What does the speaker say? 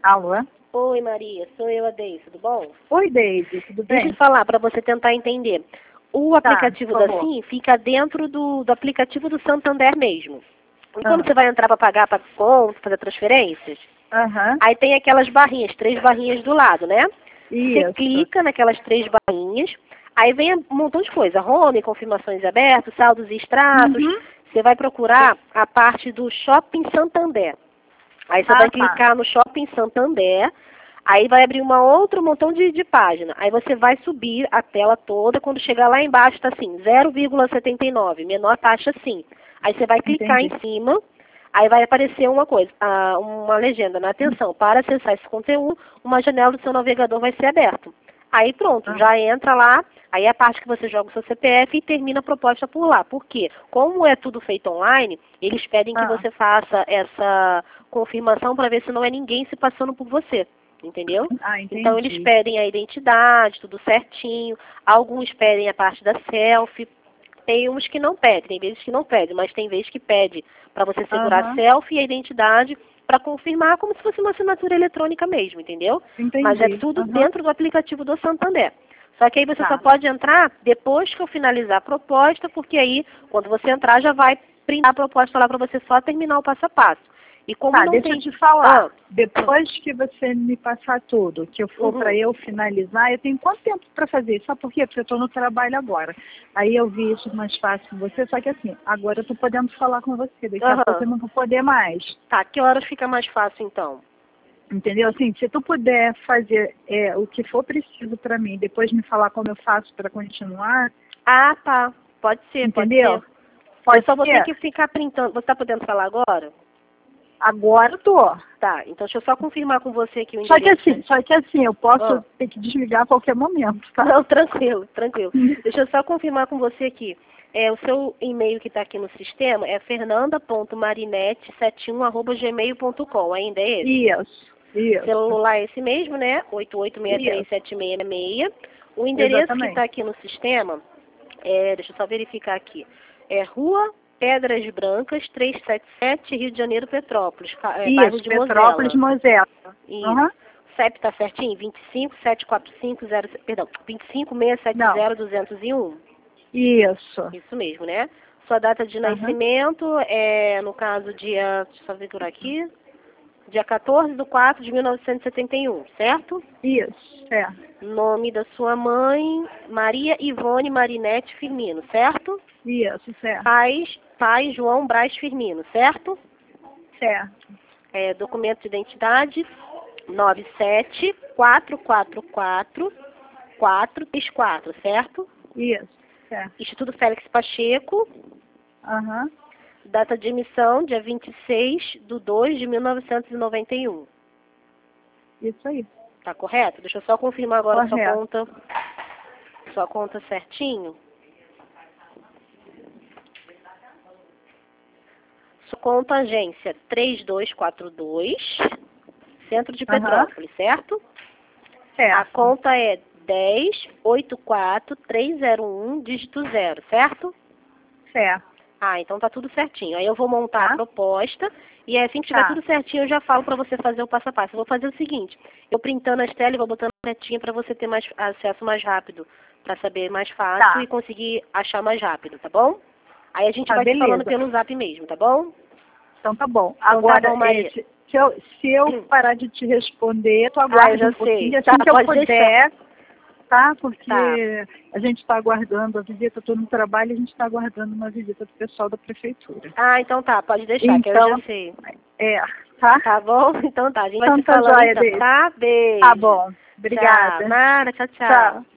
Alô? Oi, Maria, sou eu, a Deise, tudo bom? Oi, Deise, tudo bem? Deixa eu falar para você tentar entender. O aplicativo por da favor. Sim fica dentro do aplicativo do Santander mesmo. E quando Ah. você vai entrar para pagar para conta, fazer transferências, Aham. aí tem aquelas barrinhas, 3 barrinhas do lado, né? Você Isso. clica naquelas 3 barrinhas, aí vem um montão de coisa, home, confirmações abertas, saldos e extratos. Uhum. Você vai procurar a parte do Shopping Santander. Aí você vai clicar no Shopping Santander, aí vai abrir uma outro montão de página. Aí você vai subir a tela toda, quando chegar lá embaixo está assim, 0,79, menor taxa sim. Aí você vai clicar Entendi. em cima, aí vai aparecer uma coisa, uma legenda, na atenção, para acessar esse conteúdo, uma janela do seu navegador vai ser aberta. Aí pronto, já entra lá, aí é a parte que você joga o seu CPF e termina a proposta por lá. Por quê? Como é tudo feito online, eles pedem que você faça essa confirmação para ver se não é ninguém se passando por você. Entendeu? Entendi. Então eles pedem a identidade, tudo certinho. Alguns pedem a parte da selfie. Tem uns que não pedem, tem vezes que não pedem, mas tem vezes que pede para você segurar a selfie e a identidade para confirmar como se fosse uma assinatura eletrônica mesmo, entendeu? Entendi. Mas é tudo dentro do aplicativo do Santander. Só que aí você só pode entrar depois que eu finalizar a proposta, porque aí, quando você entrar, já vai printar a proposta lá para você só terminar o passo a passo. E como não deixa tem... eu te falar. Depois que você me passar tudo, que eu for para eu finalizar, eu tenho quanto tempo para fazer isso? Sabe por quê? Porque eu estou no trabalho agora. Aí eu vi isso mais fácil com você, só que assim, agora eu estou podendo falar com você. Daqui a pouco eu não vou poder mais. Tá, que horas fica mais fácil então? Entendeu? Assim, se tu puder fazer o que for preciso para mim, depois me falar como eu faço para continuar. Ah, tá. Pode ser, entendeu? Pode ser. Só vou ter que ficar printando. Você está podendo falar agora? Agora eu tô. Tá, então deixa eu só confirmar com você aqui o endereço. Só que assim, eu posso ter que desligar a qualquer momento, tá? Não, tranquilo. Deixa eu só confirmar com você aqui. O seu e-mail que está aqui no sistema é fernanda.marinete71@gmail.com. Ainda é esse? Isso. Celular é esse mesmo, né? 88637666. O endereço que está aqui no sistema, deixa eu só verificar aqui, é Rua Pedras Brancas, 377, Rio de Janeiro, Petrópolis, bairro de Petrópolis, Mosela. Isso. CEP tá certinho? 25670201. Isso mesmo, né? Sua data de nascimento no caso, deixa eu só ver por aqui, dia 14/4/1971, certo? Isso, certo. Nome da sua mãe, Maria Ivone Marinete Firmino, certo? Isso, certo. Pai João Braz Firmino, certo? Certo. Documento de identidade 974444434, certo? Isso, certo. Instituto Félix Pacheco. Data de emissão, dia 26/2/1991. Isso aí. Tá correto? Deixa eu só confirmar agora sua conta certinho. Sua conta agência 3242, centro de Petrópolis, certo? Certo. A conta é 1084301, dígito 0, certo? Certo. Então tá tudo certinho. Aí eu vou montar a proposta e assim que tiver tudo certinho eu já falo para você fazer o passo a passo. Eu vou fazer o seguinte, eu printando as telas e vou botando setinha para você ter mais acesso mais rápido, para saber mais fácil e conseguir achar mais rápido, tá bom? Aí a gente vai se falando pelo Zap mesmo, tá bom? Então tá bom. Então, agora, tá bom, Maria. se eu parar de te responder, tu aguarda um pouquinho, assim que eu puder, tá? Porque a gente está aguardando a visita, estou no trabalho, a gente está aguardando uma visita do pessoal da prefeitura. Então tá, pode deixar, que eu já sei. Tá? Tá bom? Então tá, a gente vai se falando então, tá? Beijo. Tá bom. Obrigada. Tchau. Nada, tchau. Tchau.